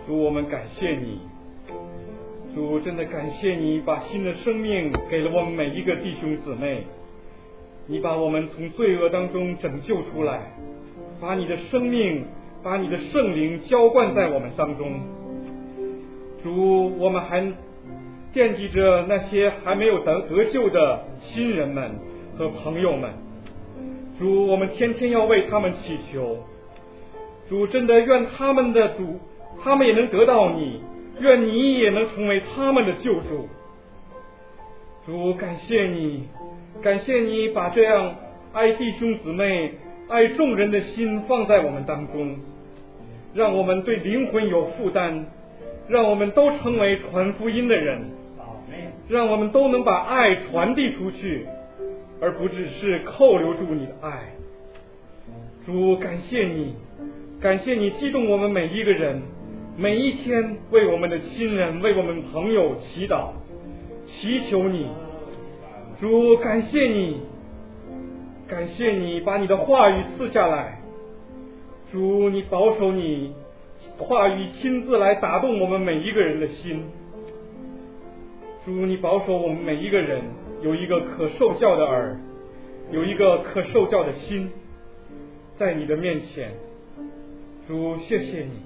主，我们感谢你，主，真的感谢你把新的生命给了我们每一个弟兄姊妹，你把我们从罪恶当中拯救出来，把你的生命，把你的圣灵浇灌在我们当中。主，我们还惦记着那些还没有得救的亲人们和朋友们，主，我们天天要为他们祈求。主，真的愿他们的主，他们也能得到你，愿你也能成为他们的救主。主，感谢你，感谢你把这样爱弟兄姊妹、爱众人的心放在我们当中，让我们对灵魂有负担，让我们都成为传福音的人，让我们都能把爱传递出去，而不只是扣留住你的爱。主，感谢你，感谢你激动我们每一个人，每一天为我们的亲人、为我们朋友祈祷，祈求你。主，感谢你，感谢你把你的话语赐下来。主，你保守你话语亲自来打动我们每一个人的心。主，你保守我们每一个人有一个可受教的耳，有一个可受教的心，在你的面前。主，谢谢你，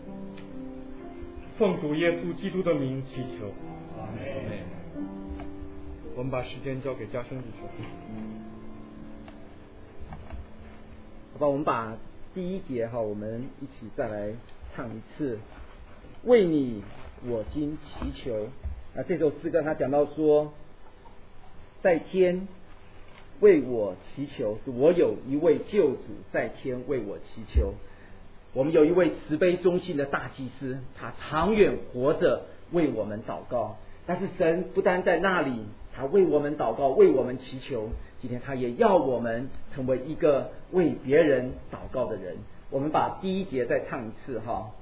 奉主耶稣基督的名祈求，阿们。我们把时间交给嘉生弟兄。 好吧，我们把第一节我们一起再来唱一次。为你我今祈求。这首诗歌他讲到说，在天为我祈求，是我有一位救主在天为我祈求。我们有一位慈悲忠信的大祭司，他长远活着为我们祷告。但是神不单在那里，他为我们祷告，为我们祈求，今天他也要我们成为一个为别人祷告的人。我们把第一节再唱一次哈。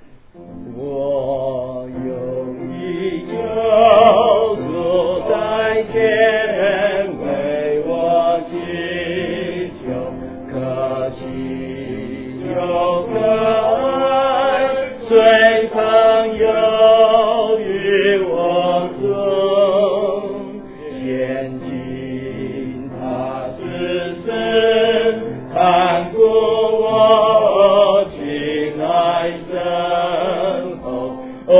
我有一救主在天为我祈求，可喜有可爱随朋友与我送，现今他只是看顾我亲爱身后，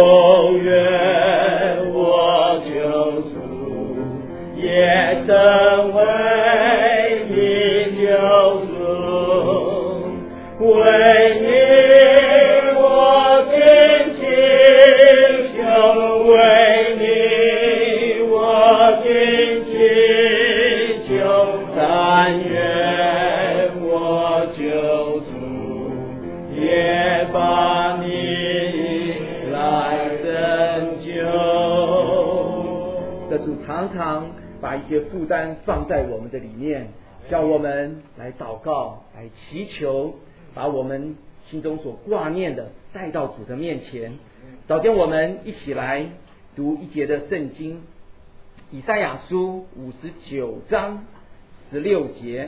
愿我救主也成为你救主，为你我尽祈求，为你我尽祈求，但愿我救主也把你来拯救。这主常常把一些负担放在我们的里面，叫我们来祷告，来祈求，把我们心中所挂念的带到主的面前。早间我们一起来读一节的圣经，以赛亚书59章16节，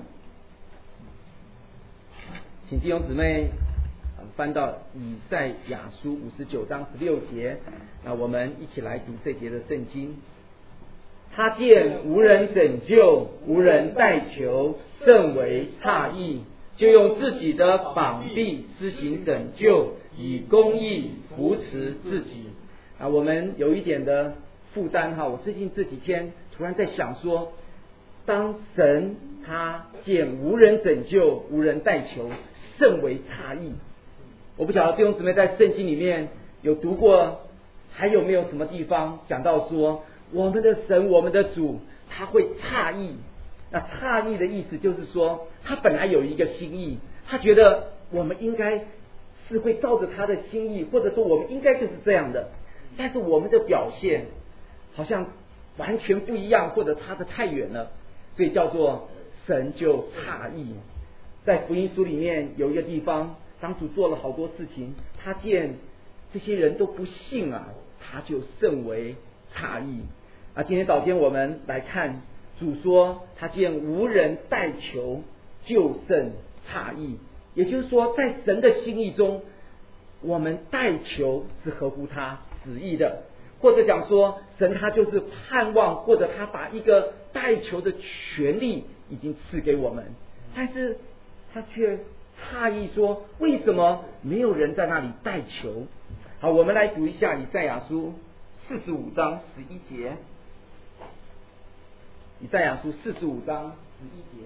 请弟兄姊妹翻到以赛亚书59章16节，那我们一起来读这节的圣经。他见无人拯救，无人代求，甚为诧异，就用自己的膀臂施行拯救，以公义扶持自己。我们有一点的负担我最近这几天突然在想说，当神他见无人拯救，无人代求，甚为诧异。我不晓得弟兄姊妹在圣经里面有读过，还有没有什么地方讲到说，我们的神，我们的主，他会诧异。那诧异的意思就是说，他本来有一个心意，他觉得我们应该是会照着他的心意，或者说我们应该就是这样的，但是我们的表现好像完全不一样，或者差得太远了，所以叫做神就诧异。在福音书里面有一个地方，当主做了好多事情，他见这些人都不信他就甚为诧异。今天早间我们来看，主说他见无人代求，就甚诧异。也就是说，在神的心意中， 我们代求是合乎他旨意的，或者讲说神他就是盼望，或者他把一个代求的权利已经赐给我们，但是他却诧异说为什么没有人在那里代求。好，我们来读一下以赛亚书45章11节。以赛亚书45章11节，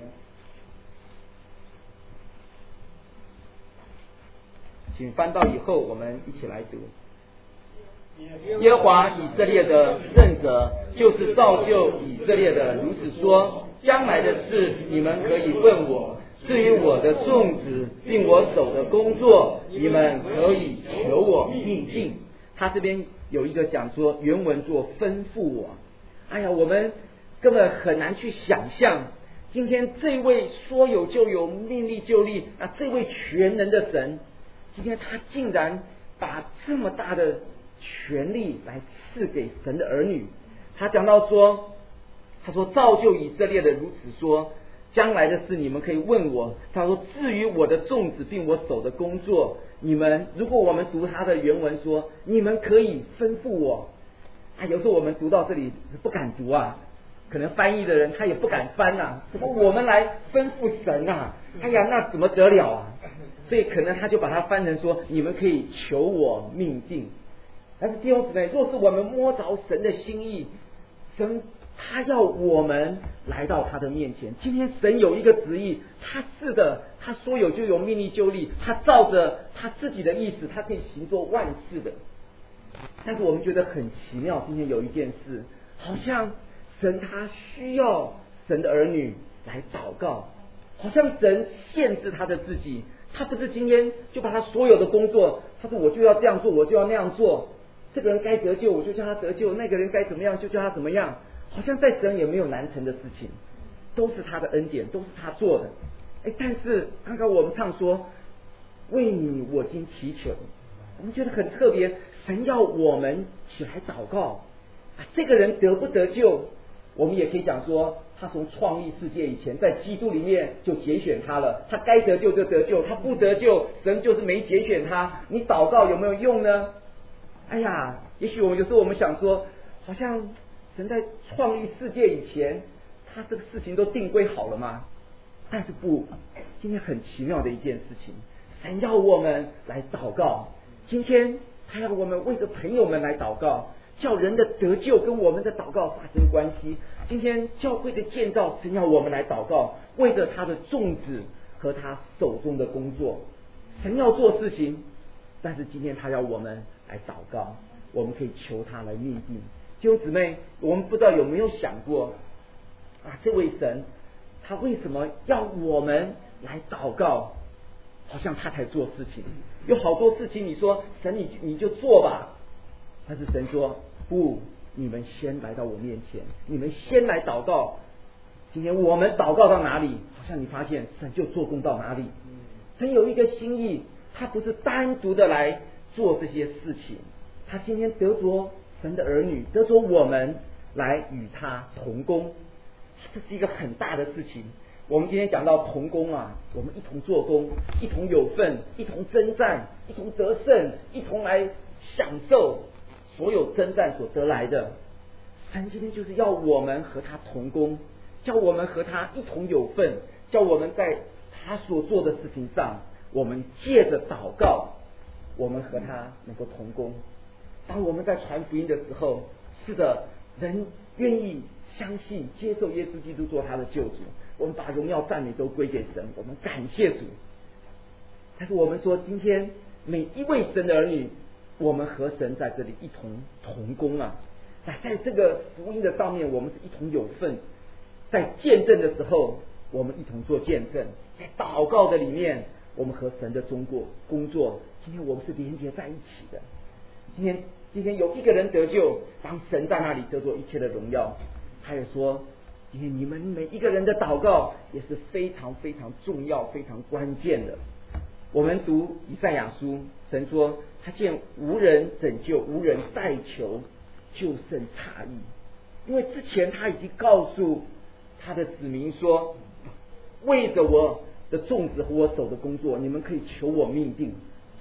请翻到以后，我们一起来读。耶和华以色列的圣者，就是造就以色列的，如此说：将来的事你们可以问我，至于我的种子并我手的工作，你们可以求我命定。他这边有一个讲说，原文做吩咐我。哎呀，我们根本很难去想象，今天这位说有就有、命立就立这位全能的神，今天他竟然把这么大的权力来赐给神的儿女。他讲到说，他说造就以色列的如此说，将来的事你们可以问我。他说至于我的种子并我手的工作，你们如果我们读他的原文说，你们可以吩咐我。有时候我们读到这里不敢读可能翻译的人他也不敢翻怎么我们来吩咐神哎呀，那怎么得了所以可能他就把它翻成说，你们可以求我命定。但是弟兄姊妹，若是我们摸着神的心意，神他要我们来到他的面前。今天神有一个旨意，他是的，他说有就有，命立就立，他照着他自己的意思，他可以行作万事的。但是我们觉得很奇妙，今天有一件事，好像神他需要神的儿女来祷告，好像神限制他的自己，他不是今天就把他所有的工作，他说我就要这样做，我就要那样做，这个人该得救我就叫他得救，那个人该怎么样就叫他怎么样，好像在神也没有难成的事情，都是他的恩典，都是他做的。但是刚刚我们唱说为你我今祈求，我们觉得很特别，神要我们起来祷告这个人得不得救，我们也可以讲说他从创立世界以前在基督里面就拣选他了，他该得救就得救，他不得救神就是没拣选他，你祷告有没有用呢？也许有时候我们想说，好像神在创立世界以前他这个事情都定规好了吗？但是不，今天很奇妙的一件事情，神要我们来祷告。今天他要我们为着朋友们来祷告，叫人的得救跟我们的祷告发生关系。今天教会的建造，神要我们来祷告，为着他的种子和他手中的工作。神要做事情，但是今天他要我们来祷告，我们可以求他来命定。弟兄姊妹，我们不知道有没有想过这位神他为什么要我们来祷告，好像他才做事情。有好多事情你说神你就做吧，但是神说不，你们先来到我面前，你们先来祷告。今天我们祷告到哪里，好像你发现神就做工到哪里。神有一个心意，他不是单独的来做这些事情，他今天得着神的儿女，得着我们来与他同工，这是一个很大的事情。我们今天讲到同工我们一同做工，一同有份，一同征战，一同得胜，一同来享受所有征战所得来的。神今天就是要我们和他同工，叫我们和他一同有份，叫我们在他所做的事情上，我们借着祷告，我们和他能够同工。当我们在传福音的时候，是的，人愿意相信接受耶稣基督做他的救主，我们把荣耀赞美都归给神，我们感谢主。但是我们说今天每一位神的儿女，我们和神在这里一同工在这个福音的上面，我们是一同有份。在见证的时候，我们一同做见证；在祷告的里面，我们和神的工作，今天我们是连接在一起的。今天有一个人得救，当神在那里得着一切的荣耀。他也说，今天你们每一个人的祷告也是非常非常重要、非常关键的。我们读以赛亚书，神说他见无人拯救，无人代求，就甚诧异。因为之前他已经告诉他的子民说，为着我的种子和我手的工作，你们可以求我命定。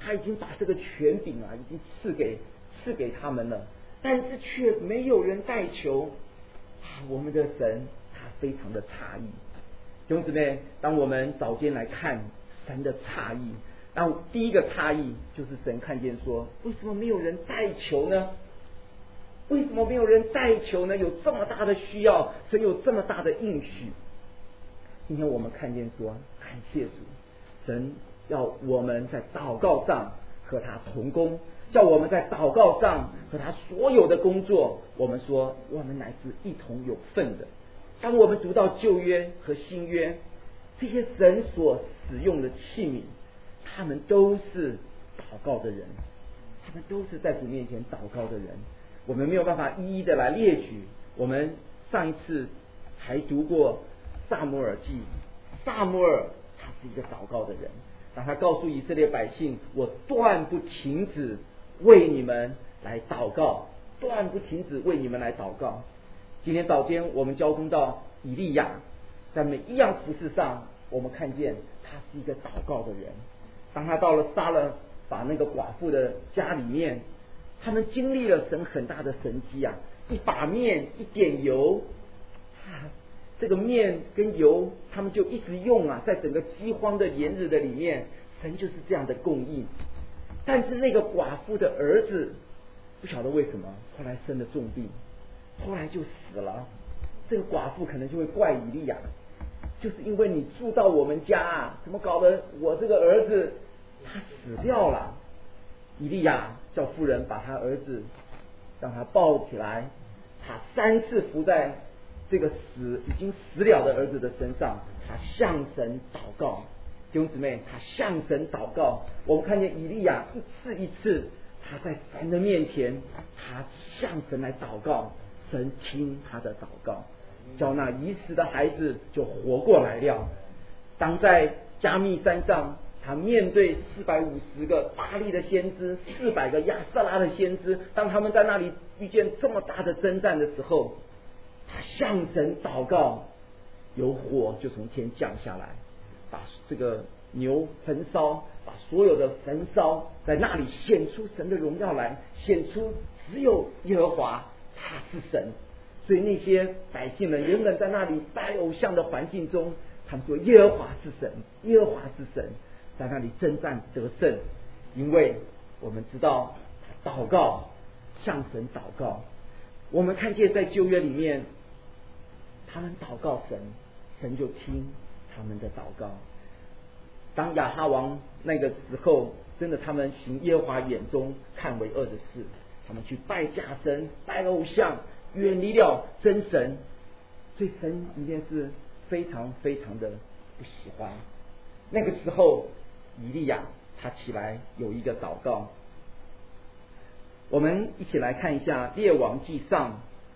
他已经把这个权柄已经赐给他们了，但是却没有人代求我们的神他非常的诧异。弟兄姊妹，当我们早间来看神的诧异，那第一个诧异就是神看见说，为什么没有人代求呢？为什么没有人代求呢？有这么大的需要，神有这么大的应许。今天我们看见说，感谢主，神要我们在祷告上和他同工，叫我们在祷告上和他所有的工作，我们说我们乃是一同有份的。当我们读到旧约和新约，这些神所使用的器皿，他们都是祷告的人，他们都是在主面前祷告的人。我们没有办法一一的来列举。我们上一次才读过撒母耳记，撒母耳他是一个祷告的人，当他告诉以色列百姓，我断不停止为你们来祷告，断不停止为你们来祷告。今天早间我们交通到以利亚，在每一样服事上，我们看见他是一个祷告的人。当他到了杀了把那个寡妇的家里面，他们经历了神很大的神迹一把面一点油这个面跟油他们就一直用在整个饥荒的连日的里面，神就是这样的供应。但是那个寡妇的儿子不晓得为什么后来生了重病，后来就死了。这个寡妇可能就会怪以利亚，就是因为你住到我们家怎么搞得我这个儿子他死掉了。以利亚叫妇人把他儿子让他抱起来，他3次伏在这个已经死了的儿子的身上，他向神祷告。弟兄姊妹，他向神祷告。我们看见以利亚一次一次他在神的面前，他向神来祷告，神听他的祷告，叫那已死的孩子就活过来了。当在加密山上，他面对450个巴力的先知，400个亚瑟拉的先知，当他们在那里遇见这么大的征战的时候，他向神祷告，有火就从天降下来，把这个牛焚烧，把所有的焚烧，在那里显出神的荣耀来，显出只有耶和华他是神。所以那些百姓们原本在那里拜偶像的环境中，他们说耶和华是神，耶和华是神，在那里征战得胜。因为我们知道祷告，向神祷告。我们看见在旧约里面，他们祷告神，神就听他们的祷告。当亚哈王那个时候，真的他们行耶和华眼中看为恶的事，他们去拜假神，拜偶像，远离了真神，所以神一定是非常非常的不喜欢。那个时候以利亚他起来有一个祷告。我们一起来看一下列王记上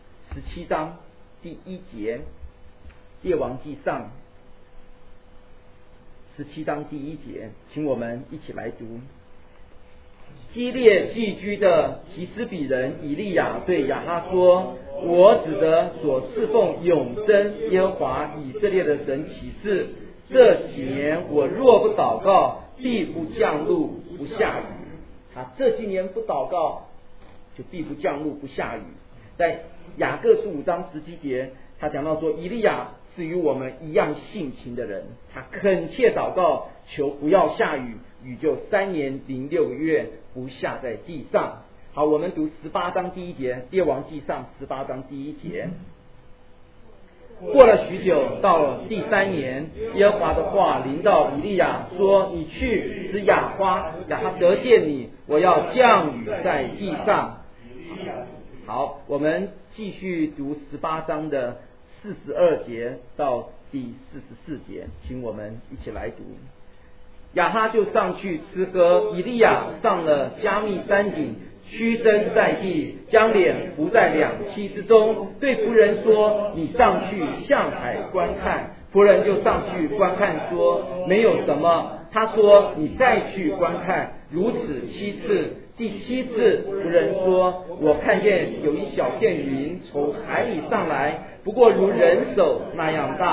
17章第1节。列王记上17章第1节，请我们一起来读。基列寄居的提斯比人以利亚对亚哈说，我指着所侍奉永生耶和华以色列的神起誓，这几年我若不祷告，必不降露不下雨。他这几年不祷告，就必不降露不下雨。在雅各书5章17节，他讲到说，以利亚是与我们一样性情的人，他恳切祷告，求不要下雨，雨就3年0 6个月不下在地上。好，我们读18章第1节，列王记上18章第1节。过了许久，到了第3年，耶和华的话临到以利亚说，你去使亚哈得见你，我要降雨在地上。好，我们继续读18章的42节到第44节，请我们一起来读。亚哈就上去吃喝，以利亚上了加密山顶，屈身在地，将脸伏在两膝之中，对仆人说，你上去向海观看。仆人就上去观看，说没有什么。他说，你再去观看。如此7次，第7次仆人说，我看见有一小片云从海里上来，不过如人手那样大，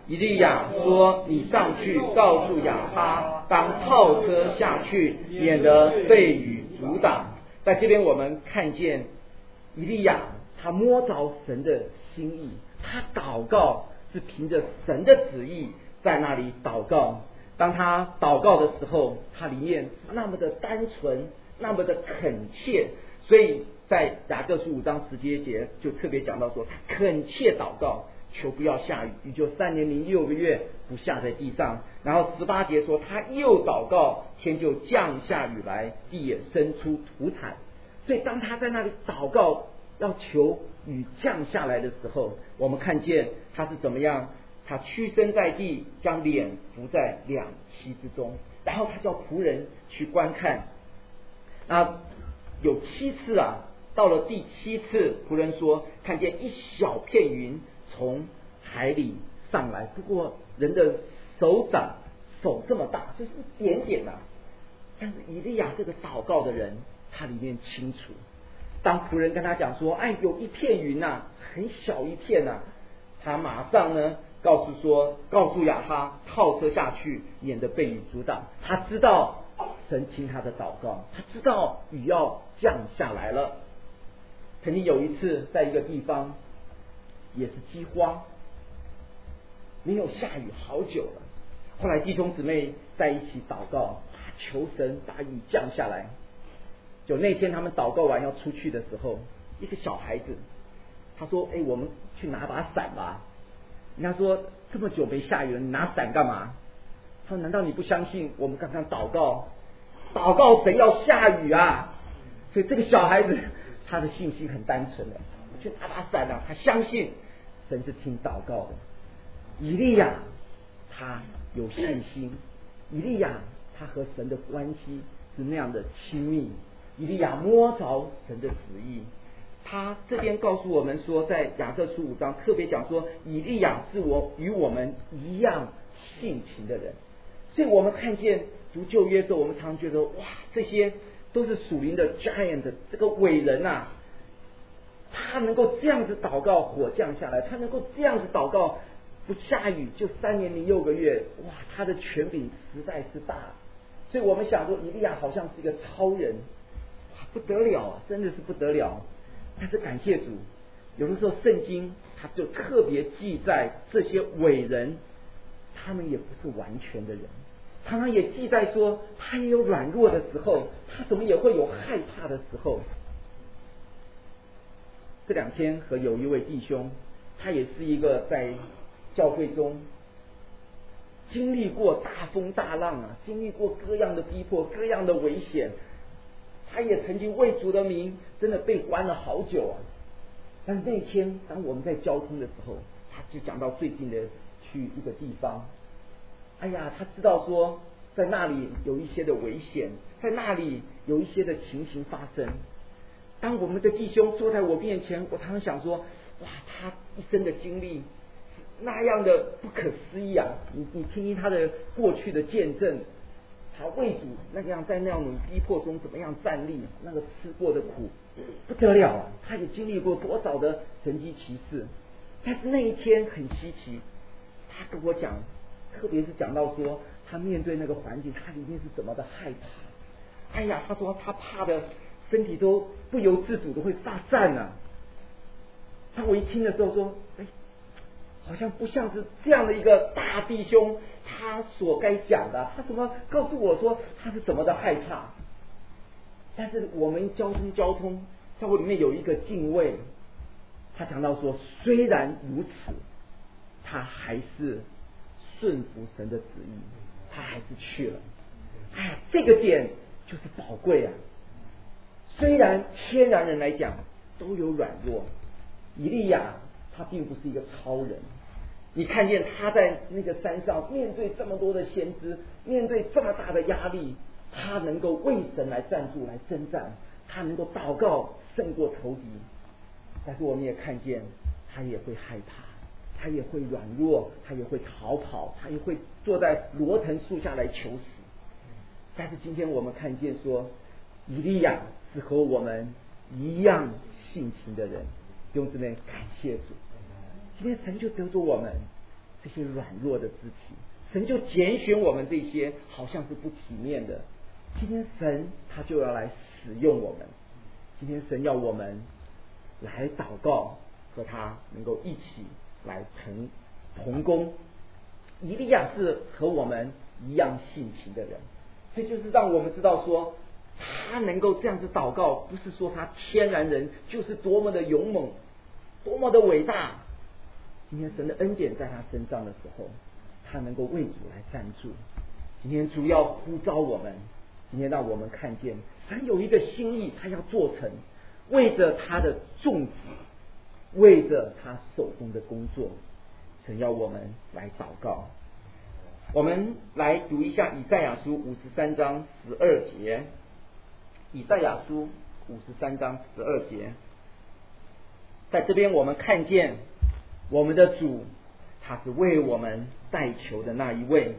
以利亚说：“你上去告诉亚哈，当套车下去，免得被雨阻挡。”在这边我们看见以利亚他摸着神的心意，他祷告是凭着神的旨意在那里祷告。当他祷告的时候，他里面那么的单纯，那么的恳切，所以在雅各书5章17节就特别讲到说，他恳切祷告，求不要下雨，雨就3年零6个月不下在地上。然后18节说，他又祷告，天就降下雨来，地也生出土产。所以当他在那里祷告要求雨降下来的时候，我们看见他是怎么样，他屈身在地，将脸伏在两膝之中，然后他叫仆人去观看。有7次啊，到了第7次，仆人说看见一小片云从海里上来，不过人的手这么大，就是一点点啊。但是以利亚这个祷告的人，他里面清楚，当仆人跟他讲说，有一片云啊，很小一片啊，他马上呢告诉亚哈套车下去，免得被雨阻挡。他知道神听他的祷告，他知道雨要降下来了。曾经有一次在一个地方也是饥荒，没有下雨好久了，后来弟兄姊妹在一起祷告，求神把雨降下来。就那天他们祷告完要出去的时候，一个小孩子他说，我们去拿把伞吧。人家说这么久没下雨了，你拿伞干嘛？他说难道你不相信我们刚刚祷告神要下雨啊？所以这个小孩子他的信心很单纯的，去拿把伞啊，他相信神是听祷告的。以利亚他有信心，以利亚他和神的关系是那样的亲密，以利亚摸着神的旨意。他这边告诉我们说，在雅各书5章特别讲说，以利亚是与我们一样性情的人。所以我们看见读旧约的时候，我们常觉得哇，这些都是属灵的 giant， 这个伟人啊，他能够这样子祷告火降下来，他能够这样子祷告不下雨就3年零6个月，哇，他的权柄实在是大。所以我们想说以利亚好像是一个超人，哇，不得了啊，真的是不得了。但是感谢主，有的时候圣经他就特别记载这些伟人，他们也不是完全的人，常常也记载说他也有软弱的时候，他怎么也会有害怕的时候。这2天和有一位弟兄，他也是一个在教会中经历过大风大浪啊，经历过各样的逼迫，各样的危险，他也曾经为主的名真的被关了好久啊。但那天当我们在交通的时候，他就讲到最近的去一个地方，他知道说在那里有一些的危险，在那里有一些的情形发生。当我们的弟兄坐在我面前，我常常想说，哇，他一生的经历那样的不可思议啊！你听听他的过去的见证，他为主那样在那样的逼迫中怎么样站立，那个吃过的苦不得了啊！他也经历过多少的神迹奇事，但是那一天很稀奇，他跟我讲，特别是讲到说他面对那个环境，他里面是怎么的害怕。他说他怕的身体都不由自主的会发颤啊。我一听的时候说，好像不像是这样的一个大弟兄他所该讲的，他怎么告诉我说他是怎么的害怕？但是我们交通在我里面有一个敬畏，他讲到说，虽然如此，他还是顺服神的旨意，他还是去了。这个点就是宝贵啊！虽然天然人来讲都有软弱，以利亚他并不是一个超人。你看见他在那个山上面对这么多的先知，面对这么大的压力，他能够为神来站住，来征战，他能够祷告胜过仇敌。但是我们也看见他也会害怕，他也会软弱，他也会逃跑，他也会坐在罗藤树下来求死。但是今天我们看见说，以利亚是和我们一样性情的人。弟兄姊妹，感谢主，今天神就得着我们， 这些软弱的肢体，神就拣选我们这些好像是不体面的。今天神他就要来使用我们，今天神要我们来祷告，和他能够一起来同工。以利亚是和我们一样性情的人，这就是让我们知道说，他能够这样子祷告，不是说他天然人就是多么的勇猛，多么的伟大。今天神的恩典在他身上的时候，他能够为主来站住。今天主要呼召我们，今天让我们看见神有一个心意，他要做成，为着他的众子，为着他手中的工作，神要我们来祷告。我们来读一下以赛亚书53章12节。以赛亚书53章12节，在这边我们看见我们的主，他是为我们代求的那一位，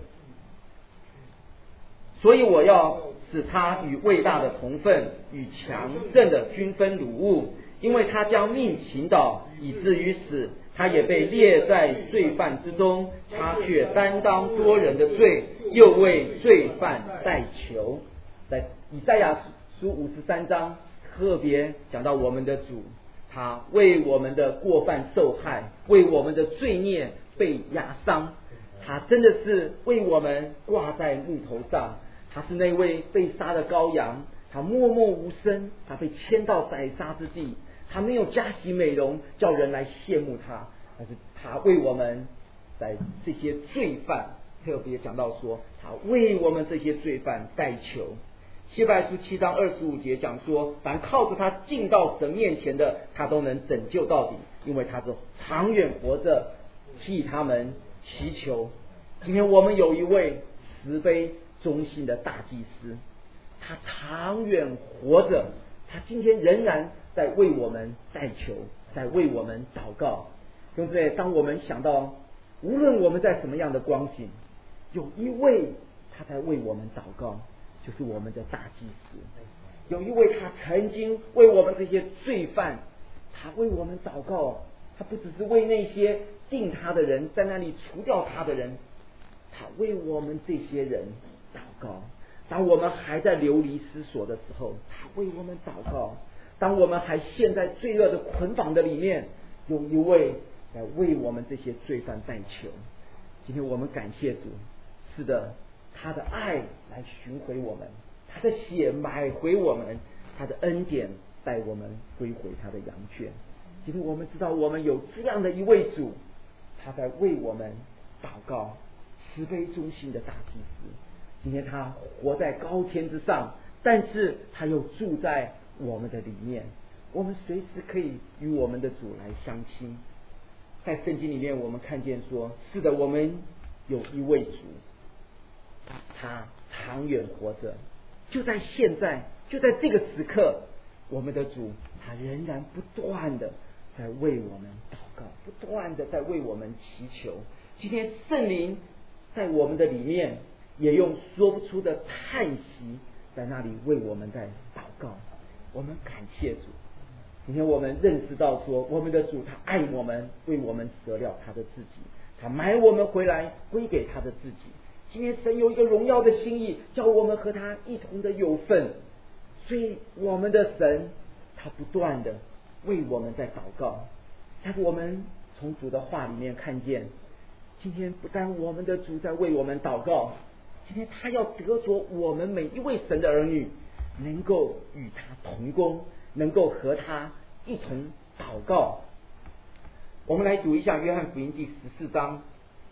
所以我要使他与伟大的同分，与强盛的均分掳物，因为他将命倾倒，以至于死，他也被列在罪犯之中，他却担当多人的罪，又为罪犯代求。在以赛亚书53章特别讲到我们的主，他为我们的过犯受害，为我们的罪孽被压伤，他真的是为我们挂在木头上，他是那位被杀的羔羊，他默默无声，他被牵到宰杀之地，他没有加洗美容叫人来羡慕他，但是他为我们在这些罪犯，特别讲到说他为我们这些罪犯代求。希伯来书7章25节讲说，凡靠着他进到神面前的，他都能拯救到底，因为他是长远活着替他们祈求。今天我们有一位慈悲忠心的大祭司，他长远活着，他今天仍然在为我们代求，在为我们祷告。对不对？当我们想到无论我们在什么样的光景，有一位他在为我们祷告，就是我们的大祭司。有一位他曾经为我们这些罪犯，他为我们祷告，他不只是为那些定他的人，在那里除掉他的人，他为我们这些人祷告。当我们还在流离失所的时候，他为我们祷告。当我们还陷在罪恶的捆绑的里面，有一位来为我们这些罪犯代求。今天我们感谢主，是的，他的爱来寻回我们，他的血买回我们，他的恩典带我们归回他的羊圈。今天我们知道我们有这样的一位主，他在为我们祷告，慈悲忠心的大祭司。今天他活在高天之上，但是他又住在我们的里面，我们随时可以与我们的主来相亲。在圣经里面我们看见说，是的，我们有一位主，他长远活着，就在现在，就在这个时刻，我们的主他仍然不断的在为我们祷告，不断的在为我们祈求。今天圣灵在我们的里面也用说不出的叹息在那里为我们在祷告。我们感谢主，今天我们认识到说，我们的主他爱我们，为我们舍了他的自己，他买我们回来归给他的自己。今天神有一个荣耀的心意，叫我们和他一同的有份，所以我们的神他不断的为我们在祷告。但是我们从主的话里面看见，今天不但我们的主在为我们祷告，今天他要得着我们每一位神的儿女能够与他同工，能够和他一同祷告。我们来读一下约翰福音第14章，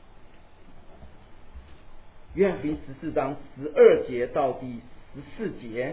约翰福音14章12节到第14节，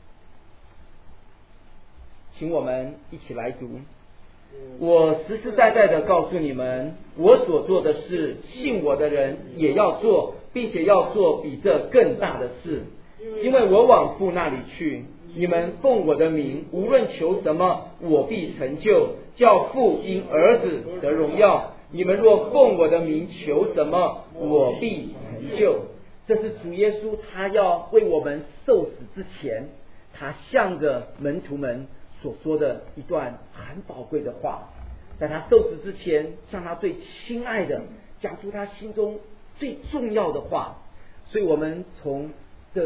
请我们一起来读。我实实在在的告诉你们，我所做的事，信我的人也要做，并且要做比这更大的事，因为我往父那里去。你们奉我的名无论求什么，我必成就，叫父因儿子得荣耀。你们若奉我的名求什么，我必成就。这是主耶稣他要为我们受死之前，他向着门徒们所说的一段很宝贵的话。在他受死之前，向他最亲爱的讲出他心中最重要的话。所以我们从这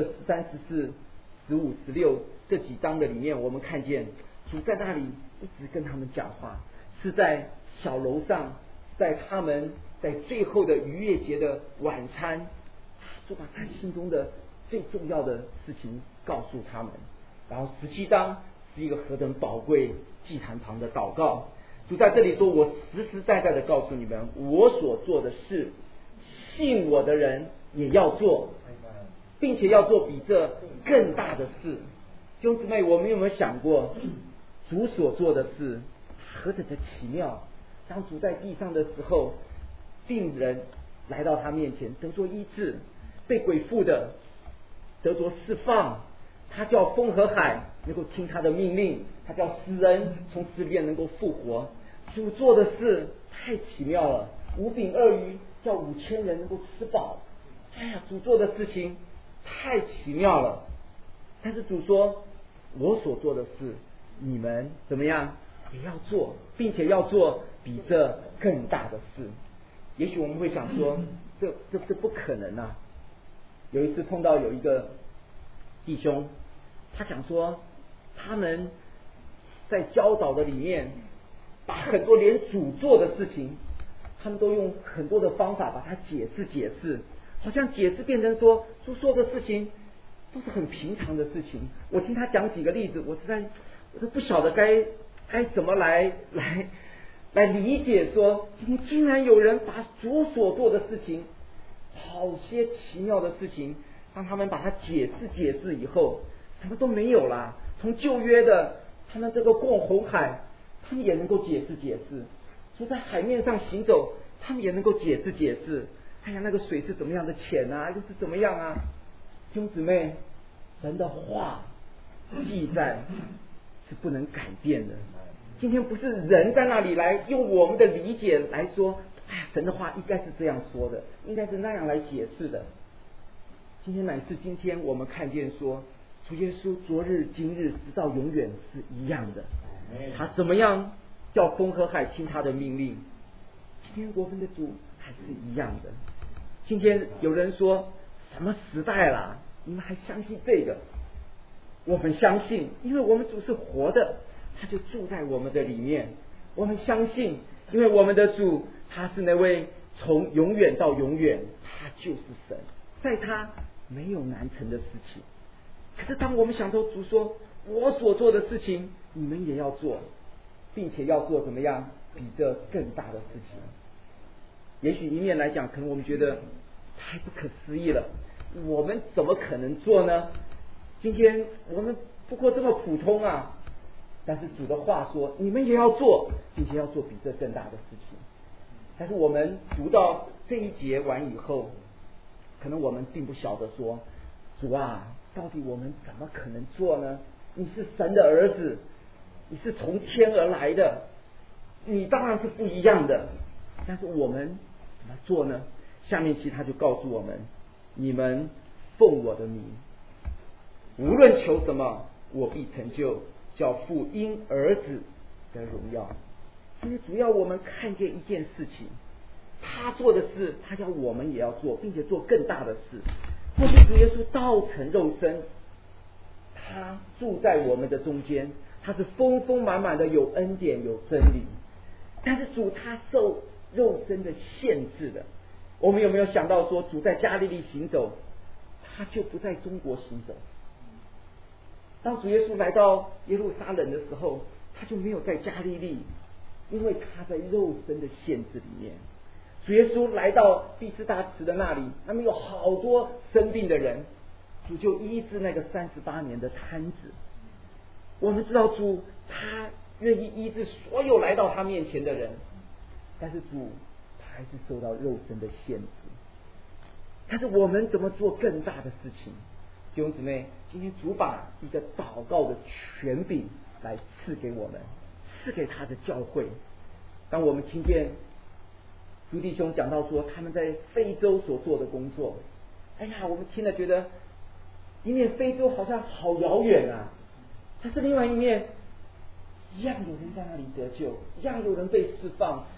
13、14、15、16这几章的里面，我们看见主在那里一直跟他们讲话，是在小楼上，在他们在最后的逾越节的晚餐，就把他心中的最重要的事情告诉他们。然后17章是一个何等宝贵祭坛旁的祷告，主在这里说，我实实在在的告诉你们，我所做的事，信我的人也要做，并且要做比这更大的事。弟兄姊妹，我们有没有想过主所做的事何等的奇妙？当主在地上的时候，病人来到他面前得着医治，被鬼附的得着释放，他叫风和海能够听他的命令，他叫死人从死里边能够复活。主做的事太奇妙了，5饼2鱼叫5000人能够吃饱。哎呀，主做的事情太奇妙了。但是主说，我所做的事你们怎么样也要做，并且要做比这更大的事。也许我们会想说，这不可能啊。有一次碰到有一个弟兄，他讲说他们在教导的里面，把很多连主做的事情，他们都用很多的方法把它解释，好像解释变成说主说的事情都是很平常的事情。我听他讲几个例子，我都不晓得该怎么来理解，说今天竟然有人把主所做的事情，好些奇妙的事情，让他们把它解释以后，什么都没有啦。从旧约的他们这个过红海，他们也能够解释，说在海面上行走，他们也能够解释。哎呀，那个水是怎么样的浅啊，又是怎么样啊？弟兄姊妹，神的话记载是不能改变的。今天不是人在那里来用我们的理解来说，哎呀，神的话应该是这样说的，应该是那样来解释的。今天乃是今天我们看见说，主耶稣昨日今日直到永远是一样的。他怎么样叫风和海听他的命令，今天我们的主还是一样的。今天有人说什么时代啦，你们还相信这个？我们相信，因为我们主是活的，他就住在我们的里面。我们相信，因为我们的主他是那位从永远到永远，他就是神，在他没有难成的事情。可是当我们想到主说，我所做的事情你们也要做，并且要做怎么样比这更大的事情，也许一面来讲，可能我们觉得太不可思议了，我们怎么可能做呢？今天我们不过这么普通啊，但是主的话说你们也要做，并且要做比这更大的事情。但是我们读到这一节完以后，可能我们并不晓得说，主啊，到底我们怎么可能做呢？你是神的儿子，你是从天而来的，你当然是不一样的。但是我们怎么做呢？下面其实他就告诉我们，你们奉我的名，无论求什么，我必成就，叫父因儿子的荣耀。所以主要我们看见一件事情，他做的事，他叫我们也要做，并且做更大的事。或许主耶稣道成肉身，他住在我们的中间，他是丰丰满满的有恩典有真理。但是主他受肉身的限制的。我们有没有想到说，主在加利利行走，他就不在中国行走。当主耶稣来到耶路撒冷的时候，他就没有在加利利，因为他在肉身的限制里面。主耶稣来到毕士大池的那里，那边有好多生病的人，主就医治那个38年的瘫子。我们知道主他愿意医治所有来到他面前的人，但是主他还是受到肉身的限制。但是我们怎么做更大的事情？弟兄姊妹，今天主把一个祷告的权柄来赐给我们，赐给他的教会。当我们听见朱弟兄讲到说他们在非洲所做的工作，哎呀，我们听了觉得一面非洲好像好遥远啊，但是另外一面一样有人在那里得救，一样有人被释放，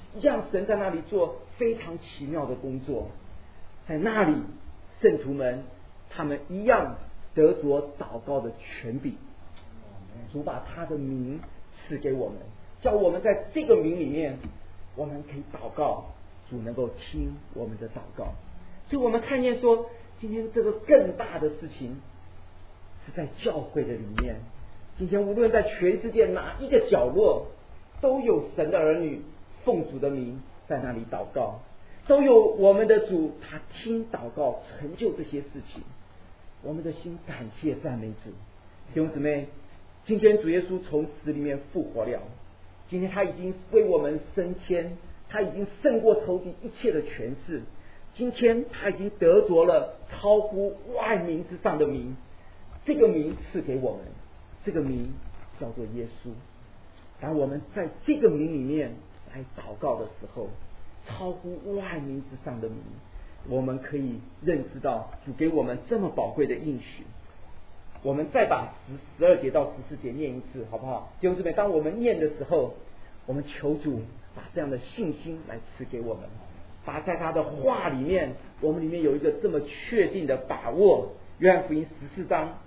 一样神在那里做非常奇妙的工作。在那里圣徒们他们一样得着祷告的权柄，主把他的名赐给我们，叫我们在这个名里面我们可以祷告，主能够听我们的祷告。所以我们看见说，今天这个更大的事情是在教会的里面。今天无论在全世界哪一个角落，都有神的儿女奉主的名在那里祷告，都有我们的主他听祷告，成就这些事情。我们的心感谢赞美主。弟兄姊妹，今天主耶稣从死里面复活了，今天他已经为我们升天，他已经胜过仇敌一切的权势，今天他已经得着了超乎万名之上的名，这个名赐给我们，这个名叫做耶稣。当我们在这个名里面来祷告的时候，超乎万名之上的名，我们可以认识到主给我们这么宝贵的应许。我们再把12节到14节念一次好不好？弟兄姊妹，当我们念的时候，我们求主把这样的信心来赐给我们，把在他的话里面，我们里面有一个这么确定的把握。约翰福音14章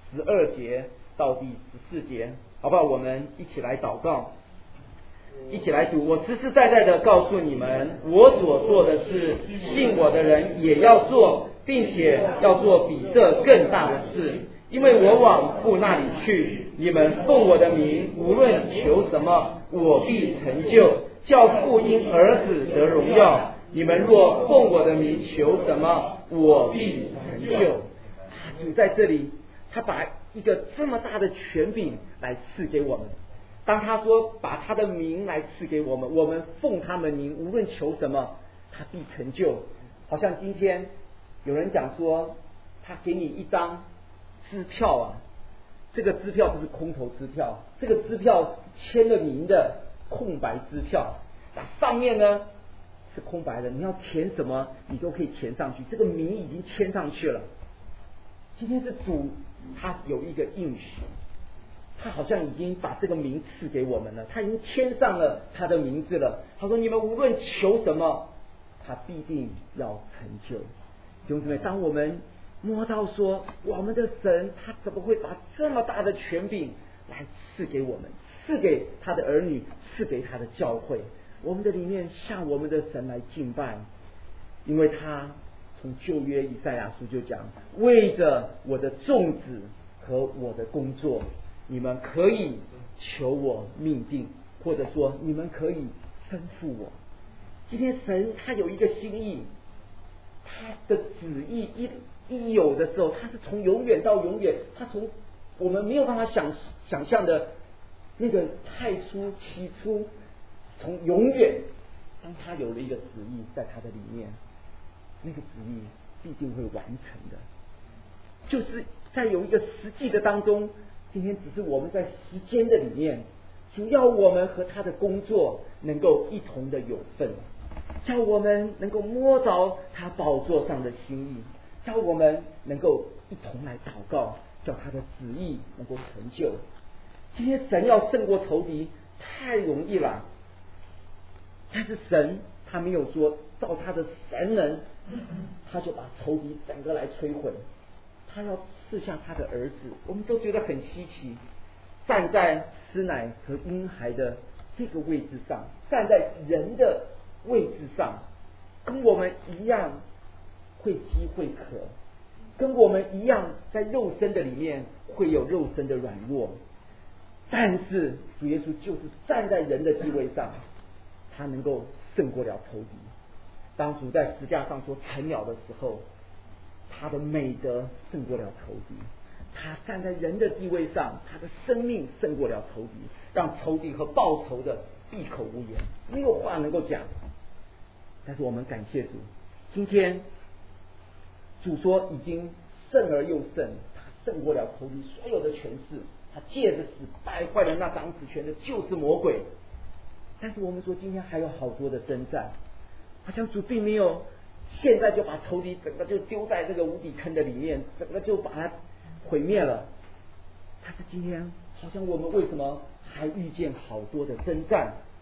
12节到第14节，好不好？我们一起来祷告，一起来读。我实实在在的告诉你们，我所做的事，信我的人也要做，并且要做比这更大的事，因为我往父那里去。你们奉我的名无论求什么，我必成就，叫父因儿子得荣耀。你们若奉我的名求什么，我必成就。主在这里他把一个这么大的权柄来赐给我们。当他说把他的名来赐给我们，我们奉他们名无论求什么，他必成就。好像今天有人讲说，他给你一张支票啊，这个支票不是空头支票，这个支票签了名的空白支票，那上面呢是空白的，你要填什么你都可以填上去，这个名已经签上去了。今天是主他有一个应许，他好像已经把这个名赐给我们了，他已经签上了他的名字了。他说你们无论求什么，他必定要成就。弟兄姊妹，当我们摸到说我们的神他怎么会把这么大的权柄来赐给我们，赐给他的儿女，赐给他的教会，我们的里面向我们的神来敬拜。因为他从旧约以赛亚书就讲，为着我的众子和我的工作，你们可以求我命定，或者说你们可以吩咐我。今天神他有一个心意，他的旨意一有的时候，他是从永远到永远，他从我们没有办法想象的那个太初起初，从永远，当他有了一个旨意在他的里面，那个旨意必定会完成的。就是在有一个实际的当中，今天只是我们在时间的里面，主要我们和他的工作能够一同的有份，叫我们能够摸着他宝座上的心意，叫我们能够一同来祷告，叫他的旨意能够成就。今天神要胜过仇敌太容易了，但是神他没有说照他的神能他就把仇敌整个来摧毁，他要赐下他的儿子。我们都觉得很稀奇，站在吃奶和婴孩的这个位置上，站在人的位置上，跟我们一样会饥会渴，跟我们一样在肉身的里面会有肉身的软弱，但是主耶稣就是站在人的地位上，他能够胜过了仇敌。当主在十架上说成了的时候，他的美德胜过了仇敌，他站在人的地位上，他的生命胜过了仇敌，让仇敌和报仇的闭口无言，没有话能够讲。但是我们感谢主，今天主说已经胜而又胜，他胜过了仇敌所有的权势，他借着死败坏了那掌死权的就是魔鬼。但是我们说今天还有好多的征战，好像主并没有现在就把仇敌整个就丢在这个无底坑的里面，整个就把它毁灭了。但是今天好像我们为什么还遇见好多的征战？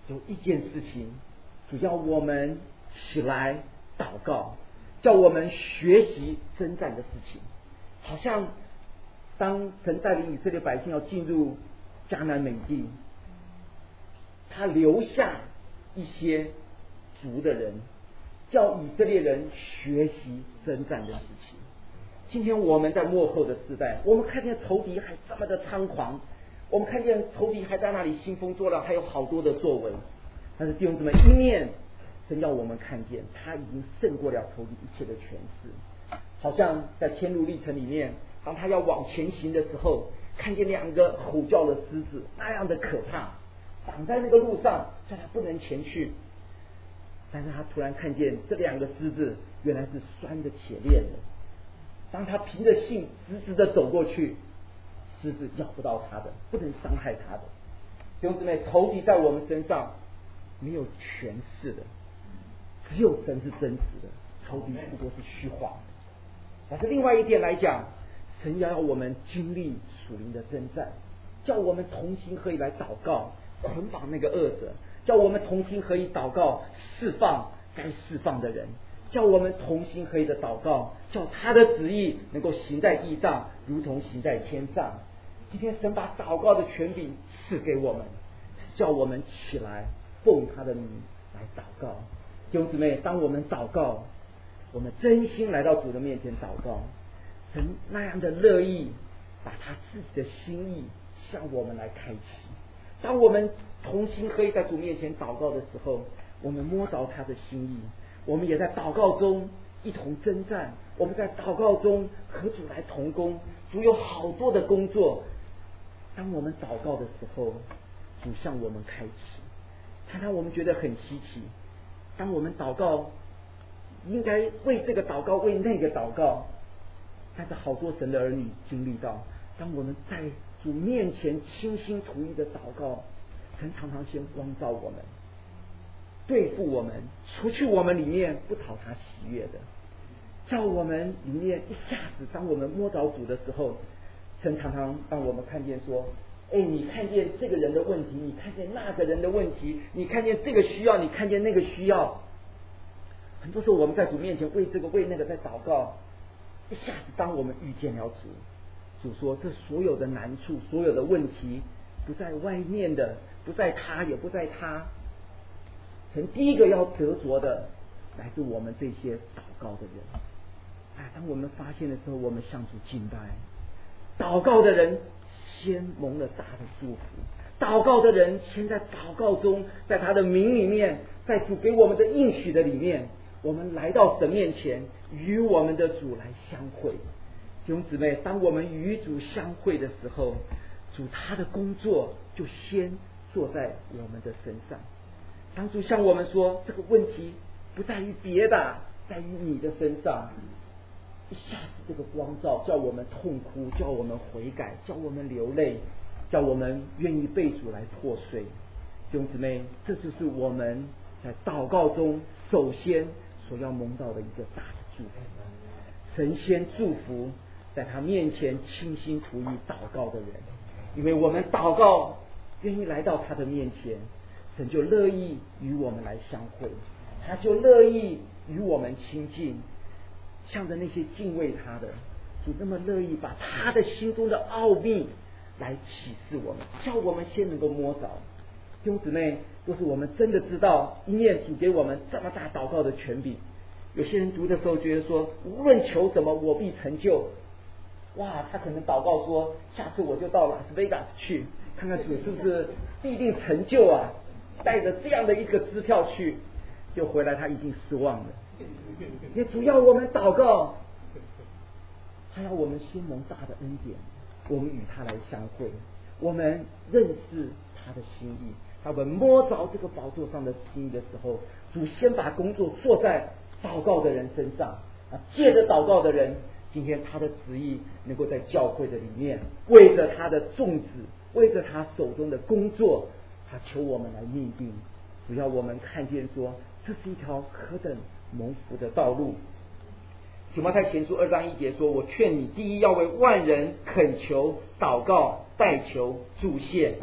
有一件事情，主要我们起来祷告，叫我们学习征战的事情。好像当神带领以色列百姓要进入迦南美地，他留下一些族的人，叫以色列人学习征战的事情。今天我们在末后的时代，我们看见仇敌还这么的猖狂，我们看见仇敌还在那里兴风作浪，还有好多的作为。但是弟兄姊妹，一面神要我们看见他已经胜过了仇敌一切的权势。好像在天路历程里面，当他要往前行的时候，看见两个吼叫的狮子，那样的可怕，挡在那个路上，叫他不能前去。但是他突然看见这两个狮子原来是拴着铁链的，当他凭着信直直的走过去，狮子咬不到他的，不能伤害他的。弟兄姊妹，仇敌在我们身上没有权势的，只有神是真实的，仇敌不过是虚幻的。但是另外一点来讲，神要我们经历属灵的征战，叫我们同心合意来祷告，捆绑那个恶者，叫我们同心合意祷告，释放该释放的人，叫我们同心合意的祷告，叫他的旨意能够行在地上，如同行在天上。今天神把祷告的权柄赐给我们，叫我们起来奉他的名来祷告。弟兄姊妹，当我们祷告，我们真心来到主的面前祷告，神那样的乐意把他自己的心意向我们来开启。当我们同心合意在主面前祷告的时候，我们摸着他的心意，我们也在祷告中一同征战，我们在祷告中和主来同工。主有好多的工作，当我们祷告的时候，主向我们开启。常常我们觉得很稀奇，当我们祷告应该为这个祷告，为那个祷告，但是好多神的儿女经历到，当我们在主面前倾心吐意的祷告，神常常先光照我们，对付我们，除去我们里面不讨他喜悦的，叫我们里面一下子，当我们摸着主的时候，神常常让我们看见说，你看见这个人的问题，你看见那个人的问题，你看见这个需要，你看见那个需要。很多时候我们在主面前为这个为那个在祷告，一下子当我们遇见了主，主说这所有的难处，所有的问题不在外面的，不在他，也不在他。神第一个要得着的来自我们这些祷告的人。当我们发现的时候，我们向主敬拜。祷告的人先蒙了大的祝福，祷告的人先在祷告中，在他的名里面，在主给我们的应许的里面，我们来到神面前，与我们的主来相会。弟兄姊妹，当我们与主相会的时候，主他的工作就先做在我们的身上。当主向我们说这个问题不在于别的，在于你的身上，一下子这个光照叫我们痛哭，叫我们悔改，叫我们流泪，叫我们愿意被主来破碎。弟兄姊妹，这就是我们在祷告中首先所要蒙到的一个大的祝福。神先祝福在他面前倾心吐意祷告的人，因为我们祷告愿意来到他的面前，神就乐意与我们来相会，他就乐意与我们亲近。向着那些敬畏他的主，那么乐意把他的心中的奥秘来启示我们，叫我们先能够摸着。弟兄姊妹，都是我们真的知道，一面主给我们这么大祷告的权柄。有些人读的时候觉得说，无论求什么我必成就。哇，他可能祷告说，下次我就到拉斯维加斯去，看看主是不是必定成就啊，带着这样的一个支票去，就回来他已经失望了。也主要我们祷告，他要我们先蒙大的恩典，我们与他来相会，我们认识他的心意，我们摸着这个宝座上的心意的时候，主先把工作做在祷告的人身上，借着祷告的人，今天他的旨意能够在教会的里面，为着他的众子，为着他手中的工作，他求我们来命定。主要我们看见说，这是一条何等蒙福的道路。提摩太前书2章1节说，我劝你第一要为万人恳求、祷告、代求、祝谢，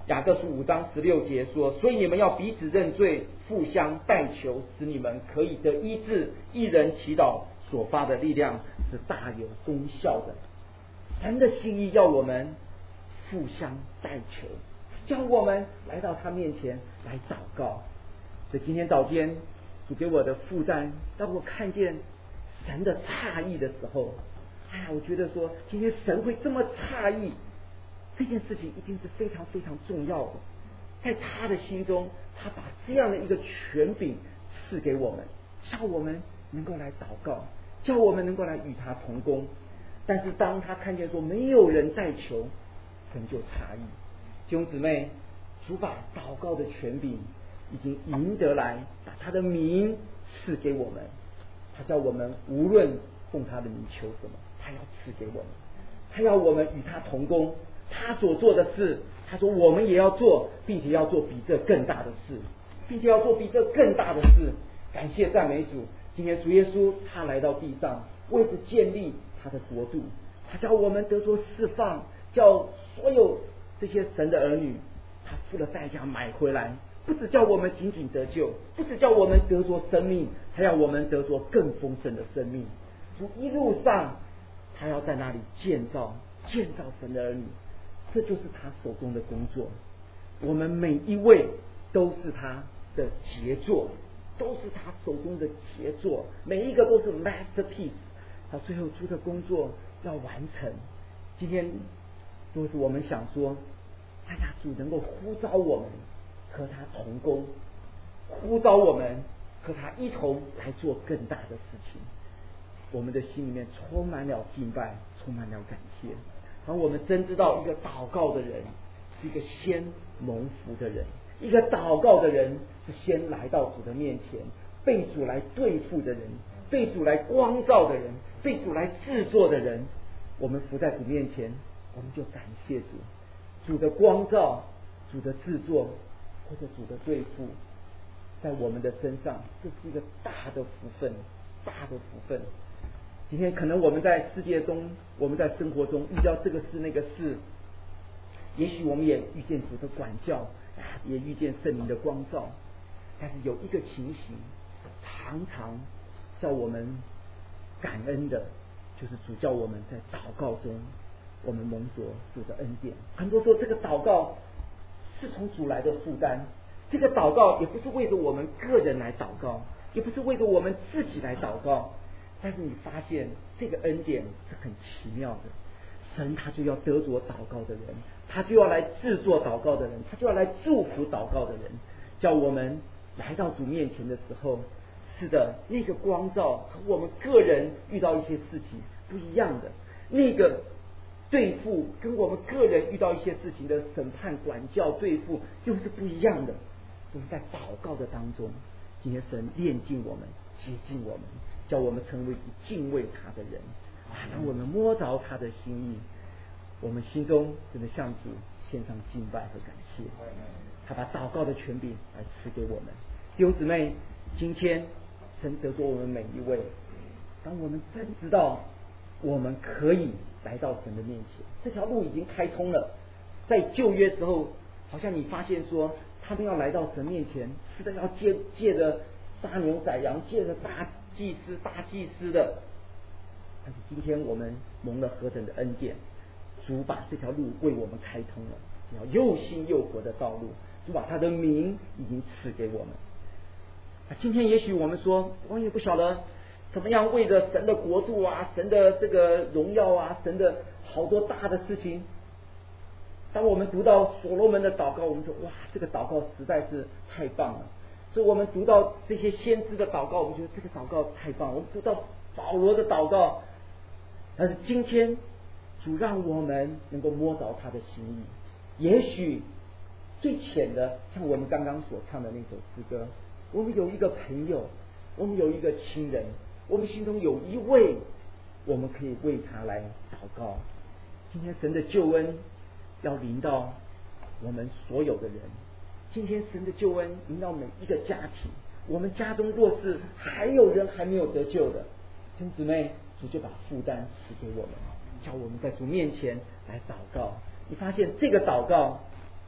雅各书5章16节说，所以你们要彼此认罪，互相代求，使你们可以得医治。一人祈祷所发的力量是大有功效的。神的心意要我们互相代求，叫我们来到他面前来祷告。所以今天早间主给我的负担，当我看见神的诧异的时候，我觉得说今天神会这么诧异，这件事情一定是非常非常重要的。在他的心中，他把这样的一个权柄赐给我们，叫我们能够来祷告，叫我们能够来与他同工。但是当他看见说没有人在求，神就诧异。弟兄姊妹，主把祷告的权柄已经赢得来，把他的名赐给我们。他叫我们无论奉他的名求什么，他要赐给我们，他要我们与他同工。他所做的事，他说我们也要做，并且要做比这更大的事，并且要做比这更大的事。感谢赞美主，今天主耶稣他来到地上，为着建立他的国度，他叫我们得着释放，叫所有这些神的儿女，他付了代价买回来，不只叫我们仅仅得救，不只叫我们得着生命，还要我们得着更丰盛的生命。主一路上他要在那里建造神的儿女，这就是他手中的工作。我们每一位都是他的杰作，都是他手中的杰作，每一个都是 masterpiece。到最后主的工作要完成。今天若是我们想说，主能够呼召我们和他同工，呼召我们和他一同来做更大的事情，我们的心里面充满了敬拜，充满了感谢。当我们真知道一个祷告的人是一个先蒙福的人，一个祷告的人是先来到主的面前，被主来对付的人，被主来光照的人，被主来制作的人，我们伏在主面前，我们就感谢主。主的光照，主的制作，或者主的对付，在我们的身上，这是一个大的福分，大的福分。今天可能我们在世界中，我们在生活中遇到这个事那个事，也许我们也遇见主的管教，也遇见圣灵的光照，但是有一个情形常常叫我们感恩的，就是主叫我们在祷告中我们蒙着主的恩典。很多时候这个祷告是从主来的负担，这个祷告也不是为着我们个人来祷告，也不是为着我们自己来祷告，但是你发现这个恩典是很奇妙的，神他就要得着祷告的人，他就要来制作祷告的人，他就要来祝福祷告的人，叫我们来到主面前的时候，是的，那个光照和我们个人遇到一些事情不一样的，那个对付跟我们个人遇到一些事情的审判管教对付又是不一样的。都是在祷告的当中，今天神炼净我们，洁净我们，叫我们成为敬畏他的人。当我们摸着他的心意，我们心中真的向主献上敬拜和感谢。他把祷告的权柄来赐给我们。弟兄姊妹，今天神得着我们每一位，当我们真知道我们可以来到神的面前，这条路已经开通了。在旧约时候，好像你发现说他们要来到神面前，是的，要借着杀牛宰羊，借着大祭司的。但是今天我们蒙了何等的恩典，主把这条路为我们开通了，这条又新又活的道路，主把他的名已经赐给我们。今天也许我们说，我也不晓得怎么样为着神的国度啊，神的这个荣耀啊，神的好多大的事情。当我们读到所罗门的祷告，我们说哇，这个祷告实在是太棒了。所以我们读到这些先知的祷告，我们觉得这个祷告太棒了。我们读到保罗的祷告，但是今天主让我们能够摸着他的心意。也许最浅的，像我们刚刚所唱的那首诗歌，我们有一个朋友，我们有一个亲人，我们心中有一位，我们可以为他来祷告。今天神的救恩要临到我们所有的人，今天神的救恩临到每一个家庭，我们家中若是还有人还没有得救的弟兄姊妹，主就把负担赐给我们，叫我们在主面前来祷告。你发现这个祷告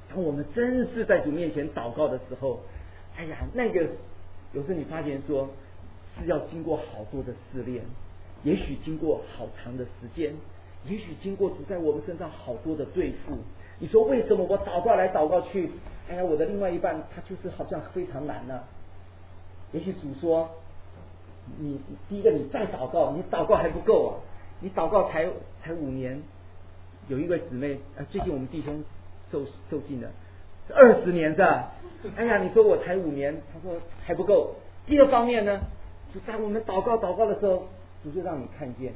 当我们真是在主面前祷告的时候，哎呀，那个有时候你发现说是要经过好多的试炼，也许经过好长的时间，也许经过主在我们身上好多的对付。你说为什么我祷告来祷告去，哎呀，我的另外一半他就是好像非常难呢？也许主说，你第一个你再祷告，你祷告还不够啊，你祷告才5年。有一位姊妹，最近我们弟兄受尽了20年是吧？哎呀，你说我才5年，他说还不够。第二方面呢，就在我们祷告的时候，主就让你看见，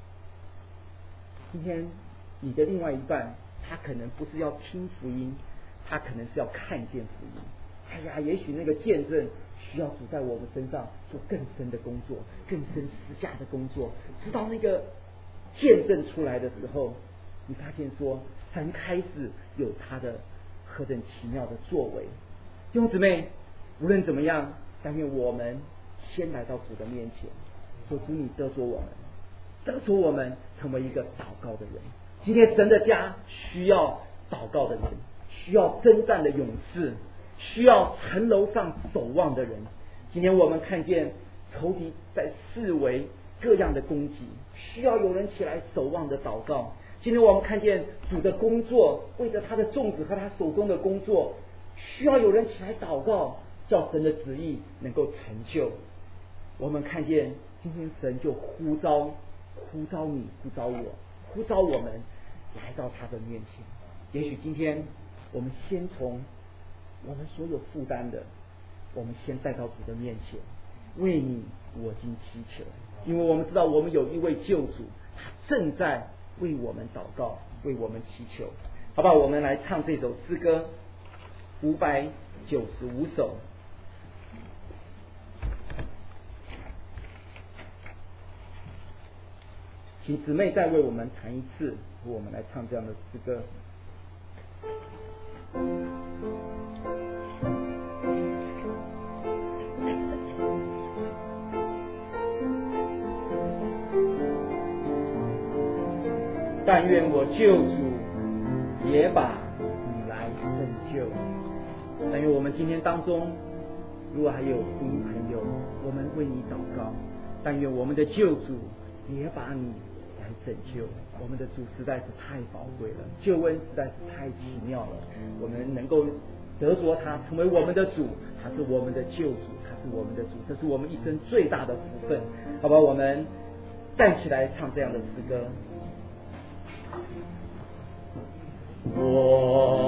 今天你的另外一半，他可能不是要听福音，他可能是要看见福音。哎呀，也许那个见证需要主在我们身上做更深的工作，更深施加的工作，直到那个见证出来的时候，你发现说神开始有他的何等奇妙的作为。弟兄姊妹，无论怎么样，但愿我们先来到主的面前，说主你得着我们，得着我们成为一个祷告的人。今天神的家需要祷告的人，需要征战的勇士，需要城楼上守望的人。今天我们看见仇敌在四围各样的攻击，需要有人起来守望的祷告。今天我们看见主的工作，为着他的众子和他手中的工作，需要有人起来祷告，叫神的旨意能够成就。我们看见今天神就呼召你，呼召我，呼召我们来到他的面前。也许今天我们先从我们所有负担的，我们先带到主的面前，为你我今祈求，因为我们知道我们有一位救主，他正在为我们祷告，为我们祈求。好不好？我们来唱这首诗歌595首。请姊妹再为我们弹一次，我们来唱这样的诗歌。但愿我救主也把你来拯救。但愿我们今天当中，如果还有福音朋友，我们为你祷告。但愿我们的救主也把你来拯救。我们的主实在是太宝贵了，救恩实在是太奇妙了。我们能够得着他，成为我们的主，他是我们的救主，他是我们的主，这是我们一生最大的福分。好吧，我们站起来唱这样的诗歌。我